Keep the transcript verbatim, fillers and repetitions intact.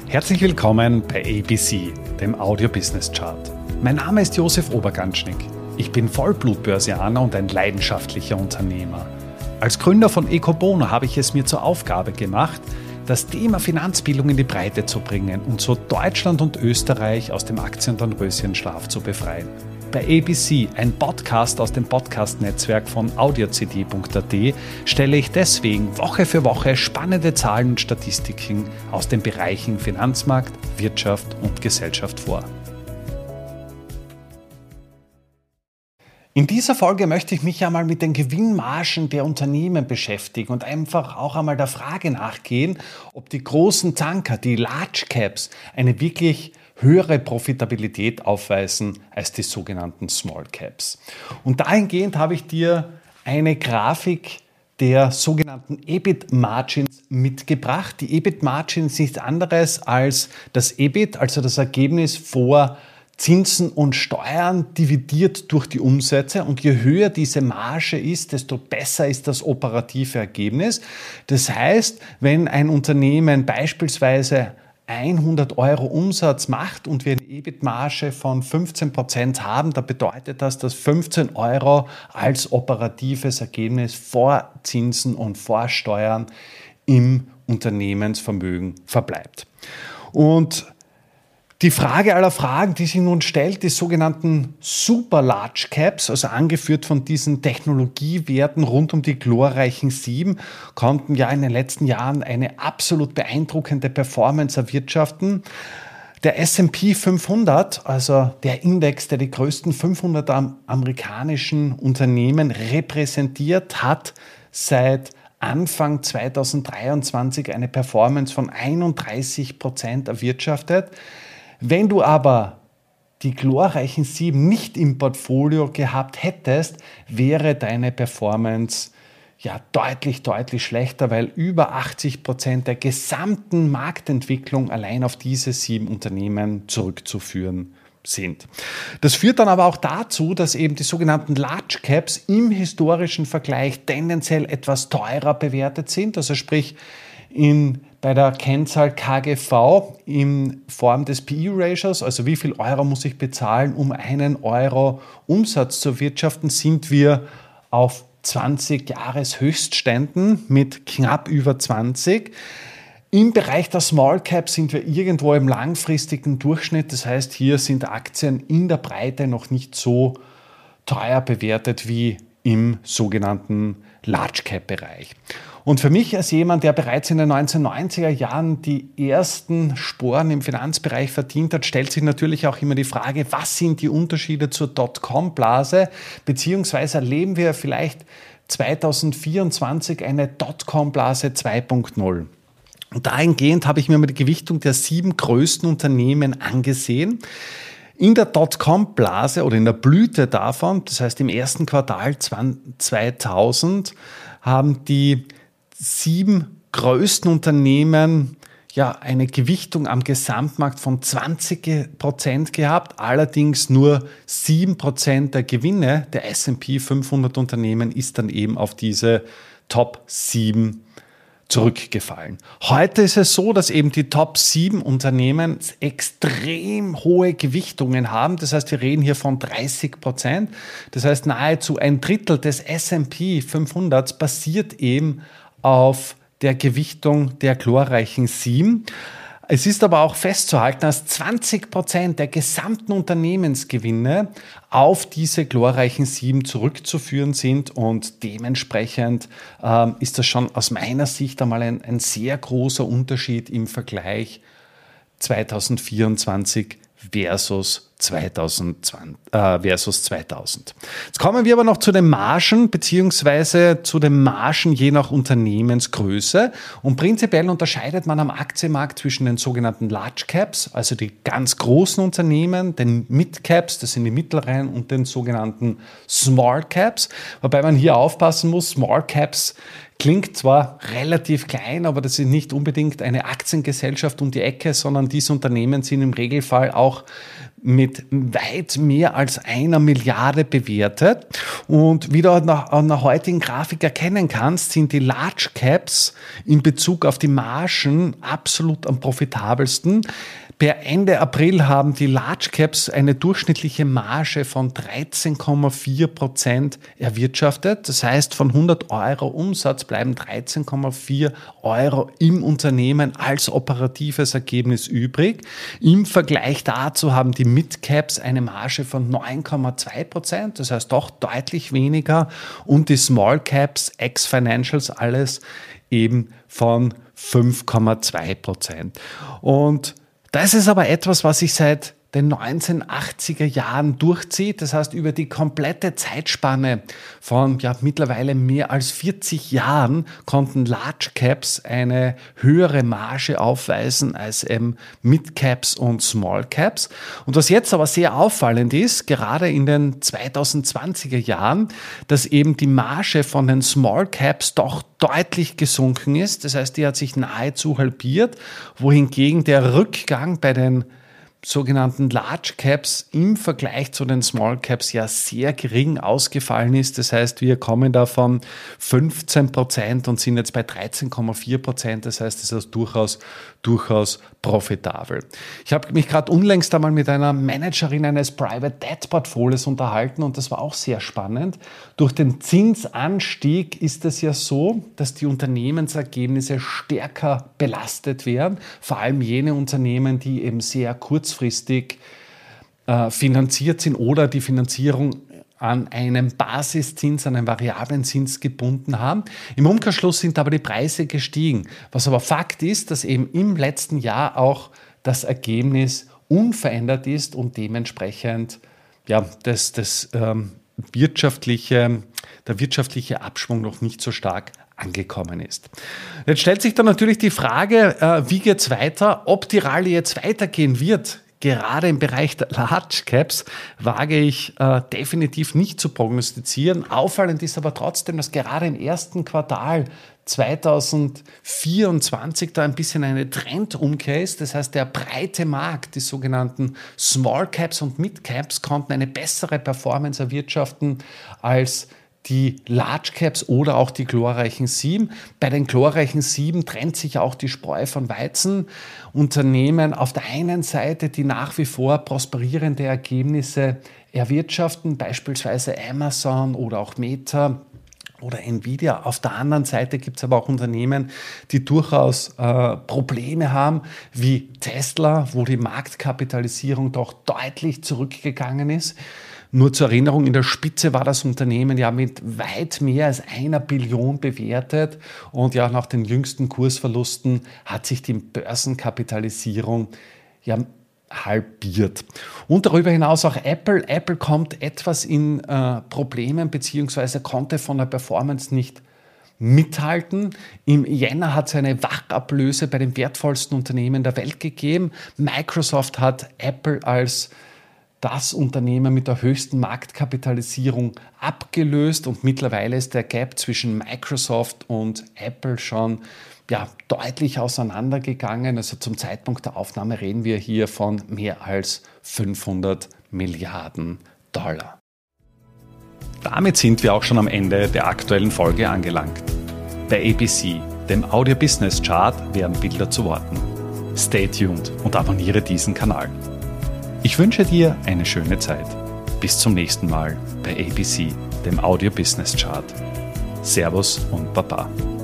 Herzlich willkommen bei A B C, dem Audio Business Chart. Mein Name ist Josef Oberganschnick. Ich bin Vollblut-Börsianer und ein leidenschaftlicher Unternehmer. Als Gründer von Ecobono habe ich es mir zur Aufgabe gemacht, das Thema Finanzbildung in die Breite zu bringen und so Deutschland und Österreich aus dem Aktien- und Dornröschenschlaf zu befreien. Bei A B C, ein Podcast aus dem Podcast-Netzwerk von audio c d punkt a t, stelle ich deswegen Woche für Woche spannende Zahlen und Statistiken aus den Bereichen Finanzmarkt, Wirtschaft und Gesellschaft vor. In dieser Folge möchte ich mich einmal mit den Gewinnmargen der Unternehmen beschäftigen und einfach auch einmal der Frage nachgehen, ob die großen Tanker, die Large Caps, eine wirklich höhere Profitabilität aufweisen als die sogenannten Small Caps. Und dahingehend habe ich dir eine Grafik der sogenannten E B I T-Margins mitgebracht. Die E B I T-Margins ist nichts anderes als das E B I T, also das Ergebnis vor Zinsen und Steuern dividiert durch die Umsätze, und je höher diese Marge ist, desto besser ist das operative Ergebnis. Das heißt, wenn ein Unternehmen beispielsweise hundert Euro Umsatz macht und wir eine E B I T-Marge von fünfzehn Prozent haben, dann bedeutet das, dass fünfzehn Euro als operatives Ergebnis vor Zinsen und vor Steuern im Unternehmensvermögen verbleibt. Und die Frage aller Fragen, die sich nun stellt, die sogenannten Super Large Caps, also angeführt von diesen Technologiewerten rund um die glorreichen Sieben, konnten ja in den letzten Jahren eine absolut beeindruckende Performance erwirtschaften. Der S und P fünfhundert, also der Index, der die größten fünfhundert amerikanischen Unternehmen repräsentiert, hat seit Anfang zweitausenddreiundzwanzig eine Performance von einunddreißig Prozent erwirtschaftet. Wenn du aber die glorreichen Sieben nicht im Portfolio gehabt hättest, wäre deine Performance ja deutlich, deutlich schlechter, weil über achtzig Prozent der gesamten Marktentwicklung allein auf diese sieben Unternehmen zurückzuführen sind. Das führt dann aber auch dazu, dass eben die sogenannten Large Caps im historischen Vergleich tendenziell etwas teurer bewertet sind, also sprich in bei der Kennzahl K G V in Form des P E-Ratios, also wie viel Euro muss ich bezahlen, um einen Euro Umsatz zu erwirtschaften, sind wir auf zwanzig Jahreshöchstständen mit knapp über zwanzig. Im Bereich der Small Cap sind wir irgendwo im langfristigen Durchschnitt, das heißt, hier sind Aktien in der Breite noch nicht so teuer bewertet wie im sogenannten Large Cap Bereich. Und für mich als jemand, der bereits in den neunzehnhundertneunziger Jahren die ersten Sporen im Finanzbereich verdient hat, stellt sich natürlich auch immer die Frage, was sind die Unterschiede zur Dotcom-Blase, beziehungsweise erleben wir vielleicht zweitausendvierundzwanzig eine Dotcom-Blase zwei Punkt null. Und dahingehend habe ich mir mal die Gewichtung der sieben größten Unternehmen angesehen. In der Dotcom-Blase oder in der Blüte davon, das heißt im ersten Quartal zweitausend, haben die sieben größten Unternehmen ja eine Gewichtung am Gesamtmarkt von zwanzig Prozent gehabt, allerdings nur sieben Prozent der Gewinne der S und P fünfhundert Unternehmen ist dann eben auf diese Top sieben zurückgefallen. Heute ist es so, dass eben die Top sieben Unternehmen extrem hohe Gewichtungen haben. Das heißt, wir reden hier von dreißig Prozent. Das heißt, nahezu ein Drittel des S und P fünfhundert basiert eben auf der Gewichtung der glorreichen sieben. Es ist aber auch festzuhalten, dass zwanzig Prozent der gesamten Unternehmensgewinne auf diese glorreichen sieben zurückzuführen sind, und dementsprechend ähm, ist das schon aus meiner Sicht einmal ein, ein sehr großer Unterschied im Vergleich zweitausendvierundzwanzig versus zweitausendzwanzig, äh, versus zweitausend. Jetzt kommen wir aber noch zu den Margen beziehungsweise zu den Margen je nach Unternehmensgröße, und prinzipiell unterscheidet man am Aktienmarkt zwischen den sogenannten Large Caps, also die ganz großen Unternehmen, den Mid Caps, das sind die mittleren, und den sogenannten Small Caps, wobei man hier aufpassen muss, Small Caps Klingt zwar relativ klein, aber das ist nicht unbedingt eine Aktiengesellschaft um die Ecke, sondern diese Unternehmen sind im Regelfall auch mit weit mehr als einer Milliarde bewertet. Und wie du an der heutigen Grafik erkennen kannst, sind die Large Caps in Bezug auf die Margen absolut am profitabelsten. Per Ende April haben die Large Caps eine durchschnittliche Marge von dreizehn Komma vier Prozent erwirtschaftet. Das heißt, von hundert Euro Umsatz bleiben dreizehn Komma vier Euro im Unternehmen als operatives Ergebnis übrig. Im Vergleich dazu haben die Mid Caps eine Marge von neun Komma zwei Prozent, das heißt doch deutlich weniger. Und die Small Caps, ex-Financials, alles eben von fünf Komma zwei Prozent. Und das ist aber etwas, was sich seit den neunzehnhundertachtziger Jahren durchzieht. Das heißt, über die komplette Zeitspanne von ja, mittlerweile mehr als vierzig Jahren konnten Large Caps eine höhere Marge aufweisen als ähm, Mid Caps und Small Caps. Und was jetzt aber sehr auffallend ist, gerade in den zweitausendzwanziger Jahren, dass eben die Marge von den Small Caps doch deutlich gesunken ist. Das heißt, die hat sich nahezu halbiert, wohingegen der Rückgang bei den sogenannten Large Caps im Vergleich zu den Small Caps ja sehr gering ausgefallen ist. Das heißt, wir kommen da von fünfzehn Prozent und sind jetzt bei dreizehn Komma vier Prozent. Das heißt, es ist durchaus, durchaus profitabel. Ich habe mich gerade unlängst einmal mit einer Managerin eines Private Debt Portfolios unterhalten und das war auch sehr spannend. Durch den Zinsanstieg ist es ja so, dass die Unternehmensergebnisse stärker belastet werden. Vor allem jene Unternehmen, die eben sehr kurzfristig äh, finanziert sind oder die Finanzierung an einem Basiszins, an einem variablen Zins gebunden haben. Im Umkehrschluss sind aber die Preise gestiegen. Was aber Fakt ist, dass eben im letzten Jahr auch das Ergebnis unverändert ist und dementsprechend ja, das, das, ähm, wirtschaftliche, der wirtschaftliche Abschwung noch nicht so stark angekommen ist. Jetzt stellt sich dann natürlich die Frage, äh, wie geht es weiter, ob die Rallye jetzt weitergehen wird. Gerade im Bereich der Large Caps wage ich äh, definitiv nicht zu prognostizieren. Auffallend ist aber trotzdem, dass gerade im ersten Quartal zweitausendvierundzwanzig da ein bisschen eine Trendumkehr ist. Das heißt, der breite Markt, die sogenannten Small Caps und Mid Caps, konnten eine bessere Performance erwirtschaften als die Large Caps oder auch die glorreichen Sieben. Bei den glorreichen Sieben trennt sich auch die Spreu von Weizen. Unternehmen auf der einen Seite, die nach wie vor prosperierende Ergebnisse erwirtschaften, beispielsweise Amazon oder auch Meta oder Nvidia. Auf der anderen Seite gibt es aber auch Unternehmen, die durchaus äh, Probleme haben, wie Tesla, wo die Marktkapitalisierung doch deutlich zurückgegangen ist. Nur zur Erinnerung, in der Spitze war das Unternehmen ja mit weit mehr als einer Billion bewertet und ja nach den jüngsten Kursverlusten hat sich die Börsenkapitalisierung ja halbiert. Und darüber hinaus auch Apple. Apple kommt etwas in äh, Problemen beziehungsweise konnte von der Performance nicht mithalten. Im Jänner hat es eine Wachablöse bei den wertvollsten Unternehmen der Welt gegeben. Microsoft hat Apple als das Unternehmen mit der höchsten Marktkapitalisierung abgelöst und mittlerweile ist der Gap zwischen Microsoft und Apple schon ja, deutlich auseinandergegangen. Also zum Zeitpunkt der Aufnahme reden wir hier von mehr als fünfhundert Milliarden Dollar. Damit sind wir auch schon am Ende der aktuellen Folge angelangt. Bei A B C, dem Audio Business Chart, werden Bilder zu Worten. Stay tuned und abonniere diesen Kanal. Ich wünsche dir eine schöne Zeit. Bis zum nächsten Mal bei A B C, dem Audio Business Chart. Servus und Baba.